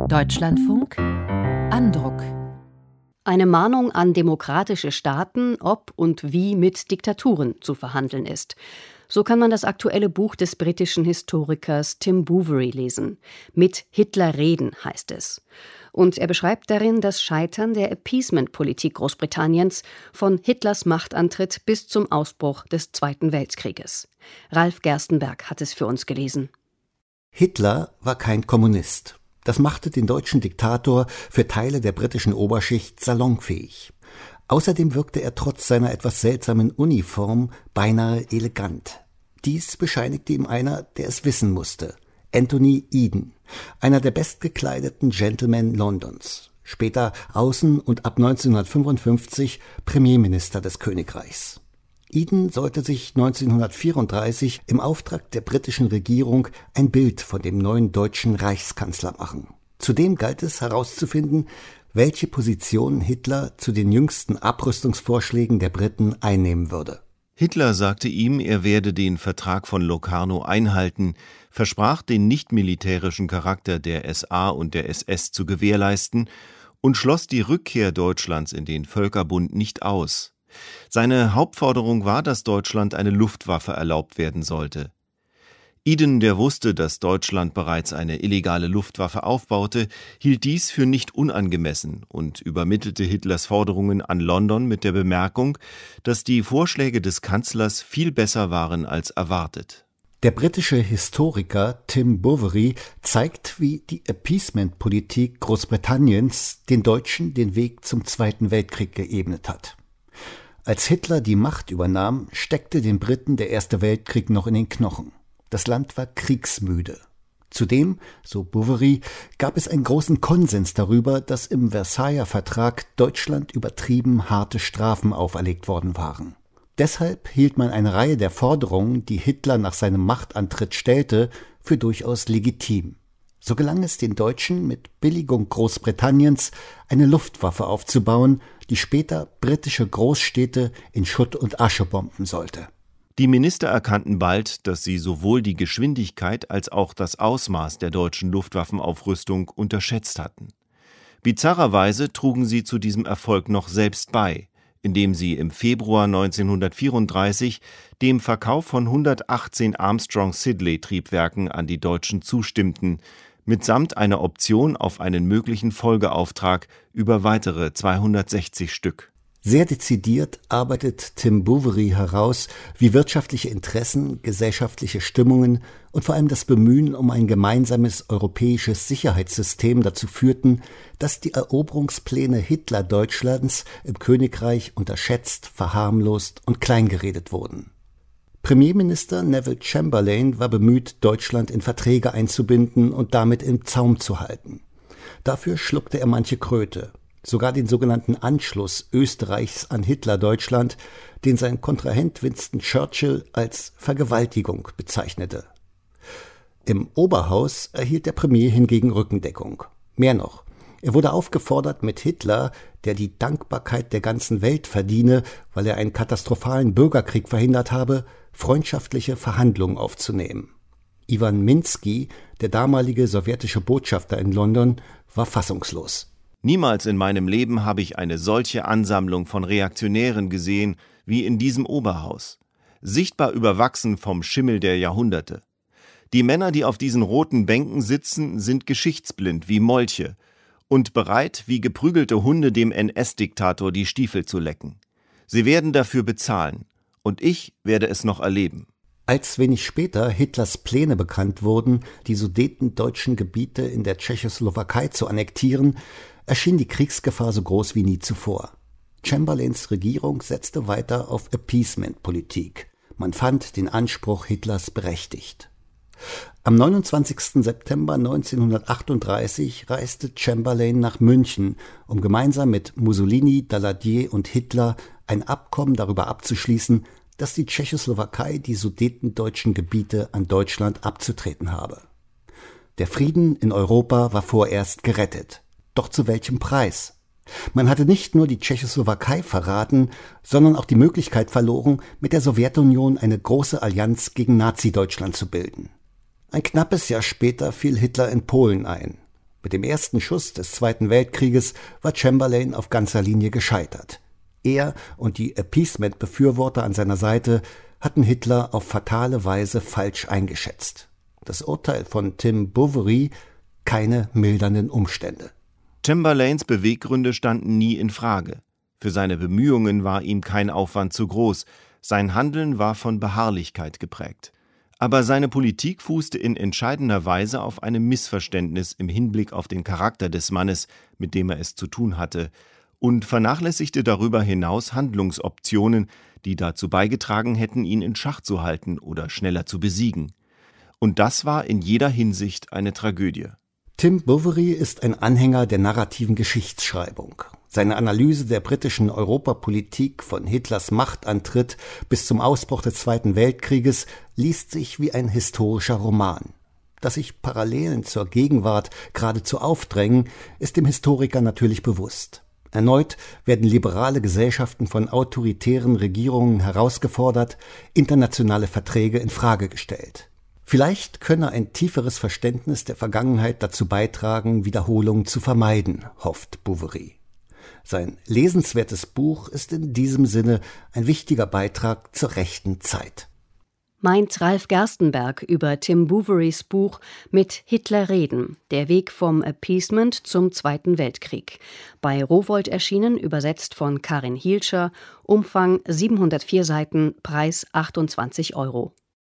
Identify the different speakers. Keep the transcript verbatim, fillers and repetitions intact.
Speaker 1: Deutschlandfunk Andruck.
Speaker 2: Eine Mahnung an demokratische Staaten, ob und wie mit Diktaturen zu verhandeln ist. So kann man das aktuelle Buch des britischen Historikers Tim Bouverie lesen. Mit Hitler reden heißt es. Und er beschreibt darin das Scheitern der Appeasement-Politik Großbritanniens von Hitlers Machtantritt bis zum Ausbruch des Zweiten Weltkrieges. Ralf Gerstenberg hat es für uns gelesen.
Speaker 3: Hitler war kein Kommunist. Das machte den deutschen Diktator für Teile der britischen Oberschicht salonfähig. Außerdem wirkte er trotz seiner etwas seltsamen Uniform beinahe elegant. Dies bescheinigte ihm einer, der es wissen musste: Anthony Eden, einer der bestgekleideten Gentlemen Londons, später Außen- und ab neunzehnhundertfünfundfünfzig Premierminister des Königreichs. Eden sollte sich neunzehnhundertvierunddreißig im Auftrag der britischen Regierung ein Bild von dem neuen deutschen Reichskanzler machen. Zudem galt es herauszufinden, welche Position Hitler zu den jüngsten Abrüstungsvorschlägen der Briten einnehmen würde.
Speaker 4: Hitler sagte ihm, er werde den Vertrag von Locarno einhalten, versprach, den nicht-militärischen Charakter der S A und der S S zu gewährleisten und schloss die Rückkehr Deutschlands in den Völkerbund nicht aus. Seine Hauptforderung war, dass Deutschland eine Luftwaffe erlaubt werden sollte. Eden, der wusste, dass Deutschland bereits eine illegale Luftwaffe aufbaute, hielt dies für nicht unangemessen und übermittelte Hitlers Forderungen an London mit der Bemerkung, dass die Vorschläge des Kanzlers viel besser waren als erwartet.
Speaker 3: Der britische Historiker Tim Bouverie zeigt, wie die Appeasement-Politik Großbritanniens den Deutschen den Weg zum Zweiten Weltkrieg geebnet hat. Als Hitler die Macht übernahm, steckte den Briten der Erste Weltkrieg noch in den Knochen. Das Land war kriegsmüde. Zudem, so Bouverie, gab es einen großen Konsens darüber, dass im Versailler Vertrag Deutschland übertrieben harte Strafen auferlegt worden waren. Deshalb hielt man eine Reihe der Forderungen, die Hitler nach seinem Machtantritt stellte, für durchaus legitim. So gelang es den Deutschen, mit Billigung Großbritanniens eine Luftwaffe aufzubauen, die später britische Großstädte in Schutt und Asche bomben sollte.
Speaker 4: Die Minister erkannten bald, dass sie sowohl die Geschwindigkeit als auch das Ausmaß der deutschen Luftwaffenaufrüstung unterschätzt hatten. Bizarrerweise trugen sie zu diesem Erfolg noch selbst bei, indem sie im Februar neunzehnhundertvierunddreißig dem Verkauf von hundertachtzehn Armstrong-Siddeley-Triebwerken an die Deutschen zustimmten, mitsamt einer Option auf einen möglichen Folgeauftrag über weitere zweihundertsechzig Stück.
Speaker 3: Sehr dezidiert arbeitet Tim Bouverie heraus, wie wirtschaftliche Interessen, gesellschaftliche Stimmungen und vor allem das Bemühen um ein gemeinsames europäisches Sicherheitssystem dazu führten, dass die Eroberungspläne Hitler-Deutschlands im Königreich unterschätzt, verharmlost und kleingeredet wurden. Premierminister Neville Chamberlain war bemüht, Deutschland in Verträge einzubinden und damit im Zaum zu halten. Dafür schluckte er manche Kröte. Sogar den sogenannten Anschluss Österreichs an Hitler-Deutschland, den sein Kontrahent Winston Churchill als Vergewaltigung bezeichnete. Im Oberhaus erhielt der Premier hingegen Rückendeckung. Mehr noch, er wurde aufgefordert, mit Hitler, der die Dankbarkeit der ganzen Welt verdiene, weil er einen katastrophalen Bürgerkrieg verhindert habe, freundschaftliche Verhandlungen aufzunehmen. Iwan Minsky, der damalige sowjetische Botschafter in London, war fassungslos.
Speaker 4: Niemals in meinem Leben habe ich eine solche Ansammlung von Reaktionären gesehen wie in diesem Oberhaus. Sichtbar überwachsen vom Schimmel der Jahrhunderte. Die Männer, die auf diesen roten Bänken sitzen, sind geschichtsblind wie Molche und bereit, wie geprügelte Hunde dem N S-Diktator die Stiefel zu lecken. Sie werden dafür bezahlen. Und ich werde es noch erleben.
Speaker 3: Als wenig später Hitlers Pläne bekannt wurden, die sudetendeutschen Gebiete in der Tschechoslowakei zu annektieren, erschien die Kriegsgefahr so groß wie nie zuvor. Chamberlains Regierung setzte weiter auf Appeasement-Politik. Man fand den Anspruch Hitlers berechtigt. Am neunundzwanzigsten September neunzehnhundertachtunddreißig reiste Chamberlain nach München, um gemeinsam mit Mussolini, Daladier und Hitler ein Abkommen darüber abzuschließen, dass die Tschechoslowakei die sudetendeutschen Gebiete an Deutschland abzutreten habe. Der Frieden in Europa war vorerst gerettet. Doch zu welchem Preis? Man hatte nicht nur die Tschechoslowakei verraten, sondern auch die Möglichkeit verloren, mit der Sowjetunion eine große Allianz gegen Nazi-Deutschland zu bilden. Ein knappes Jahr später fiel Hitler in Polen ein. Mit dem ersten Schuss des Zweiten Weltkrieges war Chamberlain auf ganzer Linie gescheitert. Er und die Appeasement-Befürworter an seiner Seite hatten Hitler auf fatale Weise falsch eingeschätzt. Das Urteil von Tim Bouverie: keine mildernden Umstände.
Speaker 4: Chamberlains Beweggründe standen nie in Frage. Für seine Bemühungen war ihm kein Aufwand zu groß. Sein Handeln war von Beharrlichkeit geprägt. Aber seine Politik fußte in entscheidender Weise auf einem Missverständnis im Hinblick auf den Charakter des Mannes, mit dem er es zu tun hatte, und vernachlässigte darüber hinaus Handlungsoptionen, die dazu beigetragen hätten, ihn in Schach zu halten oder schneller zu besiegen. Und das war in jeder Hinsicht eine Tragödie.
Speaker 3: Tim Bouverie ist ein Anhänger der narrativen Geschichtsschreibung. Seine Analyse der britischen Europapolitik von Hitlers Machtantritt bis zum Ausbruch des Zweiten Weltkrieges liest sich wie ein historischer Roman. Dass sich Parallelen zur Gegenwart geradezu aufdrängen, ist dem Historiker natürlich bewusst. Erneut werden liberale Gesellschaften von autoritären Regierungen herausgefordert, internationale Verträge in Frage gestellt. Vielleicht könne ein tieferes Verständnis der Vergangenheit dazu beitragen, Wiederholungen zu vermeiden, hofft Bouverie. Sein lesenswertes Buch ist in diesem Sinne ein wichtiger Beitrag zur rechten Zeit.
Speaker 2: Meint Ralf Gerstenberg über Tim Bouveries Buch Mit Hitler reden, der Weg vom Appeasement zum Zweiten Weltkrieg. Bei Rowohlt erschienen, übersetzt von Karin Hielscher, Umfang siebenhundertvier Seiten, Preis achtundzwanzig Euro.